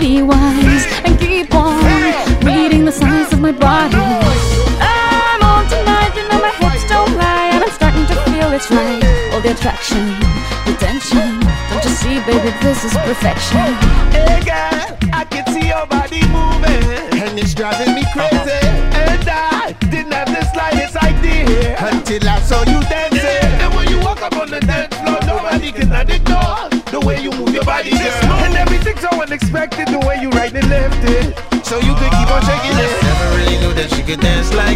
be wise and keep on reading the signs of my body. I'm on tonight, you know my hips don't lie, and I'm starting to feel it's right. All the attraction, the tension, don't you see, baby, this is perfection. Hey girl, I can see your body moving, and it's driving me crazy. And I didn't have the slightest idea until I saw you dancing. And when you walk up on the dance floor, nobody can ignore the way you move your body, girl. And everything's so unexpected, the way you right and left it, so you could keep on shaking it. Never really knew that she could dance like